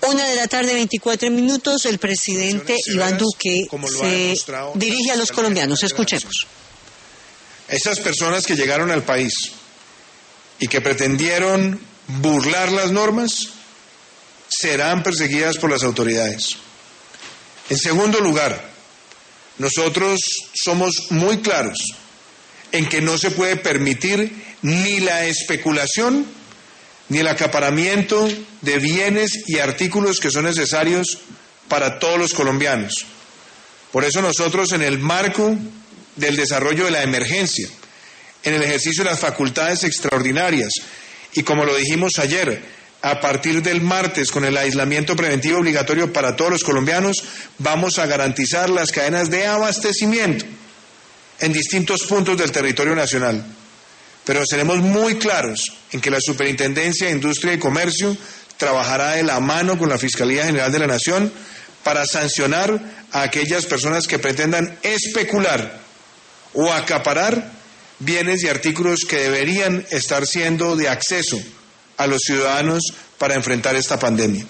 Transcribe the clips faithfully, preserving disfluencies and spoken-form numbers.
Una de la tarde, veinticuatro minutos, el presidente Iván Duque se dirige a los colombianos. Escuchemos. Esas personas que llegaron al país y que pretendieron burlar las normas serán perseguidas por las autoridades. En segundo lugar, nosotros somos muy claros en que no se puede permitir ni la especulación ni el acaparamiento de bienes y artículos que son necesarios para todos los colombianos. Por eso nosotros, en el marco del desarrollo de la emergencia, en el ejercicio de las facultades extraordinarias, y como lo dijimos ayer, a partir del martes, con el aislamiento preventivo obligatorio para todos los colombianos, vamos a garantizar las cadenas de abastecimiento en distintos puntos del territorio nacional. Pero seremos muy claros en que la Superintendencia de Industria y Comercio trabajará de la mano con la Fiscalía General de la Nación para sancionar a aquellas personas que pretendan especular o acaparar bienes y artículos que deberían estar siendo de acceso a los ciudadanos para enfrentar esta pandemia.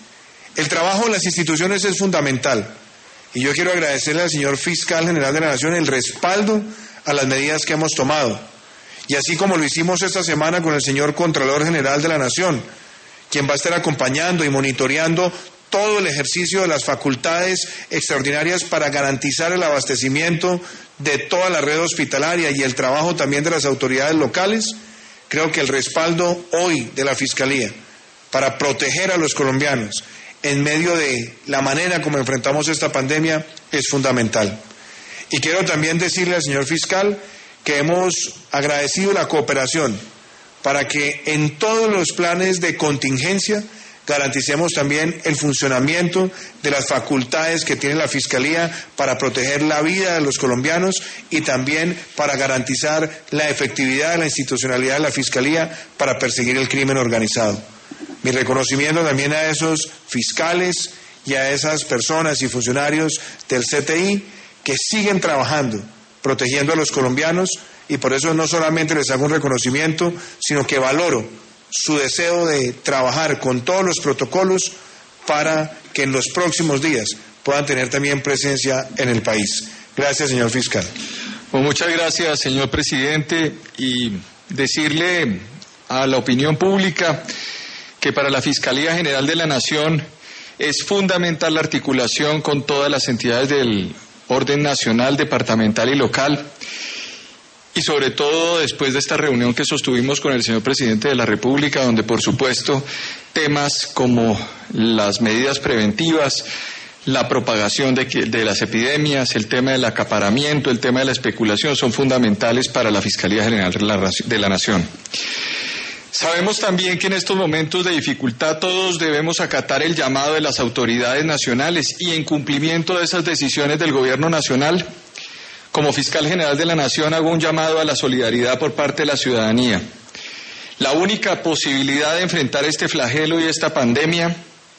El trabajo de las instituciones es fundamental y yo quiero agradecerle al señor Fiscal General de la Nación el respaldo a las medidas que hemos tomado. Y así como lo hicimos esta semana con el señor Contralor General de la Nación, quien va a estar acompañando y monitoreando todo el ejercicio de las facultades extraordinarias para garantizar el abastecimiento de toda la red hospitalaria y el trabajo también de las autoridades locales, creo que el respaldo hoy de la Fiscalía para proteger a los colombianos en medio de la manera como enfrentamos esta pandemia es fundamental. Y quiero también decirle al señor fiscal que hemos agradecido la cooperación para que en todos los planes de contingencia garanticemos también el funcionamiento de las facultades que tiene la Fiscalía para proteger la vida de los colombianos y también para garantizar la efectividad de la institucionalidad de la Fiscalía para perseguir el crimen organizado. Mi reconocimiento también a esos fiscales y a esas personas y funcionarios del C T I que siguen trabajando, protegiendo a los colombianos, y por eso no solamente les hago un reconocimiento, sino que valoro su deseo de trabajar con todos los protocolos para que en los próximos días puedan tener también presencia en el país. Gracias, señor fiscal. Pues muchas gracias, señor presidente, y decirle a la opinión pública que para la Fiscalía General de la Nación es fundamental la articulación con todas las entidades del orden nacional, departamental y local, y sobre todo después de esta reunión que sostuvimos con el señor presidente de la República, donde por supuesto temas como las medidas preventivas, la propagación de, de las epidemias, el tema del acaparamiento, el tema de la especulación son fundamentales para la Fiscalía General de la, de la Nación. Sabemos también que en estos momentos de dificultad todos debemos acatar el llamado de las autoridades nacionales y en cumplimiento de esas decisiones del Gobierno Nacional, como Fiscal General de la Nación hago un llamado a la solidaridad por parte de la ciudadanía. La única posibilidad de enfrentar este flagelo y esta pandemia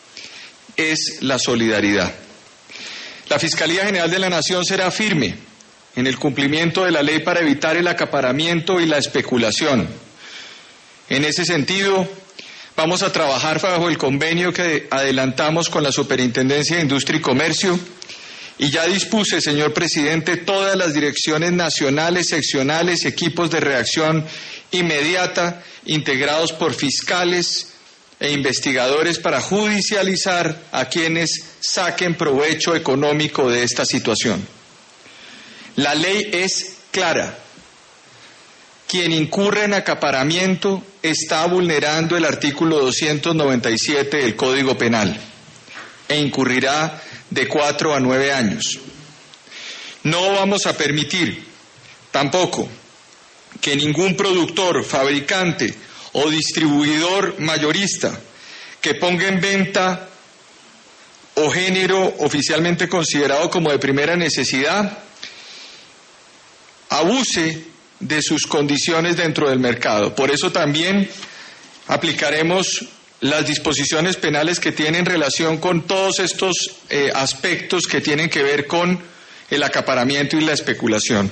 es la solidaridad. La Fiscalía General de la Nación será firme en el cumplimiento de la ley para evitar el acaparamiento y la especulación. En ese sentido, vamos a trabajar bajo el convenio que adelantamos con la Superintendencia de Industria y Comercio y ya dispuse, señor presidente, todas las direcciones nacionales, seccionales, equipos de reacción inmediata integrados por fiscales e investigadores para judicializar a quienes saquen provecho económico de esta situación. La ley es clara. Quien incurre en acaparamiento está vulnerando el artículo doscientos noventa y siete del Código Penal e incurrirá de cuatro a nueve años. No vamos a permitir tampoco que ningún productor, fabricante o distribuidor mayorista que ponga en venta o género oficialmente considerado como de primera necesidad abuse de sus condiciones dentro del mercado. Por eso también aplicaremos las disposiciones penales que tienen relación con todos estos eh, aspectos que tienen que ver con el acaparamiento y la especulación.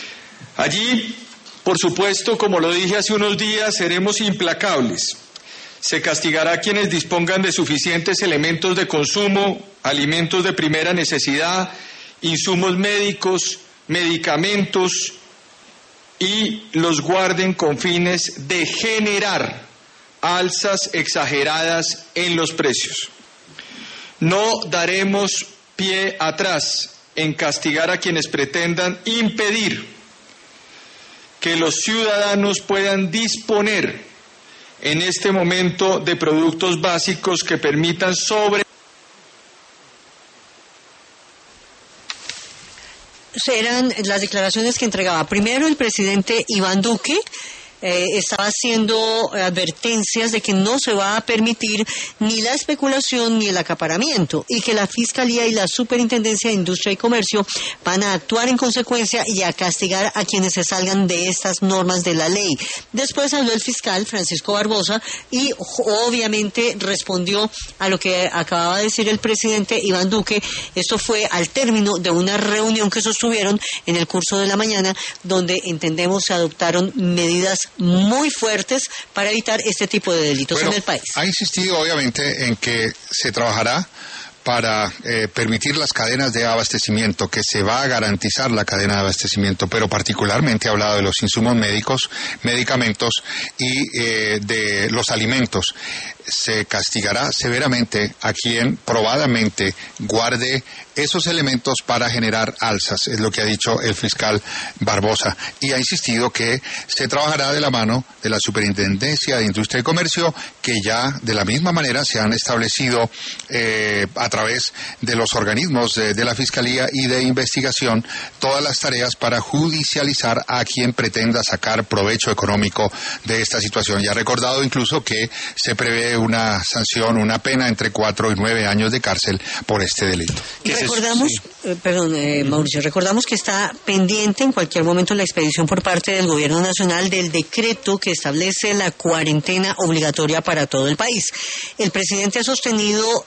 Allí, por supuesto, como lo dije hace unos días, seremos implacables. Se castigará a quienes dispongan de suficientes elementos de consumo, alimentos de primera necesidad, insumos médicos, medicamentos y los guarden con fines de generar alzas exageradas en los precios. No daremos pie atrás en castigar a quienes pretendan impedir que los ciudadanos puedan disponer en este momento de productos básicos que permitan sobre... Eran las declaraciones que entregaba primero el presidente Iván Duque. Eh, estaba haciendo advertencias de que no se va a permitir ni la especulación ni el acaparamiento y que la Fiscalía y la Superintendencia de Industria y Comercio van a actuar en consecuencia y a castigar a quienes se salgan de estas normas de la ley. Después habló el fiscal Francisco Barbosa y obviamente respondió a lo que acababa de decir el presidente Iván Duque. Esto fue al término de una reunión que sostuvieron en el curso de la mañana, donde entendemos se adoptaron medidas muy fuertes para evitar este tipo de delitos bueno, en el país. Ha insistido obviamente en que se trabajará para eh, permitir las cadenas de abastecimiento, que se va a garantizar la cadena de abastecimiento, pero particularmente ha hablado de los insumos médicos, medicamentos y eh, de los alimentos. Se castigará severamente a quien probadamente guarde esos elementos para generar alzas, es lo que ha dicho el fiscal Barbosa, y ha insistido que se trabajará de la mano de la Superintendencia de Industria y Comercio, que ya de la misma manera se han establecido eh, a través de los organismos de, de la Fiscalía y de investigación todas las tareas para judicializar a quien pretenda sacar provecho económico de esta situación. Ya ha recordado incluso que se prevé una sanción, una pena entre cuatro y nueve años de cárcel por este delito. Y recordamos, sí. eh, perdón, eh, Mauricio, recordamos que está pendiente en cualquier momento la expedición por parte del Gobierno Nacional del decreto que establece la cuarentena obligatoria para todo el país. El presidente ha sostenido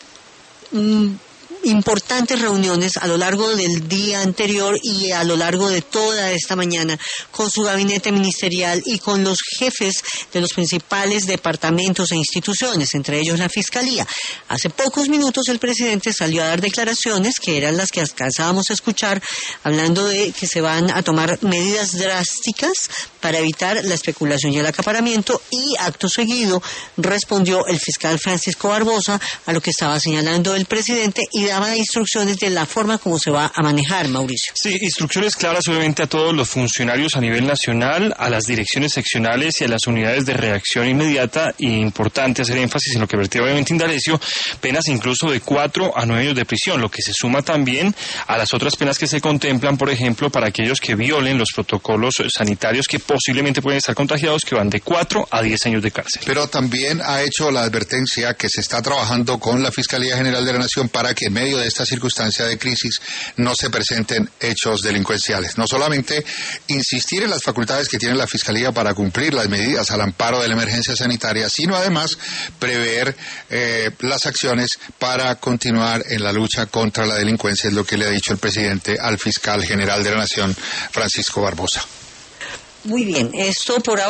mmm, importantes reuniones a lo largo del día anterior y a lo largo de toda esta mañana con su gabinete ministerial y con los jefes de los principales departamentos e instituciones, entre ellos la Fiscalía. Hace pocos minutos el presidente salió a dar declaraciones que eran las que alcanzábamos a escuchar, hablando de que se van a tomar medidas drásticas para evitar la especulación y el acaparamiento, y acto seguido respondió el fiscal Francisco Barbosa a lo que estaba señalando el presidente y daba instrucciones de la forma como se va a manejar, Mauricio. Sí, instrucciones claras obviamente a todos los funcionarios a nivel nacional, a las direcciones seccionales y a las unidades de reacción inmediata, y importante hacer énfasis en lo que vertía obviamente Indalecio, penas incluso de cuatro a nueve años de prisión, lo que se suma también a las otras penas que se contemplan, por ejemplo, para aquellos que violen los protocolos sanitarios que posiblemente pueden estar contagiados, que van de cuatro a diez años de cárcel. Pero también ha hecho la advertencia que se está trabajando con la Fiscalía General de la Nación para que en medio de esta circunstancia de crisis no se presenten hechos delincuenciales. No solamente insistir en las facultades que tiene la Fiscalía para cumplir las medidas al amparo de la emergencia sanitaria, sino además prever eh, las acciones para continuar en la lucha contra la delincuencia, es lo que le ha dicho el presidente al fiscal general de la Nación, Francisco Barbosa. Muy bien, esto por ahora.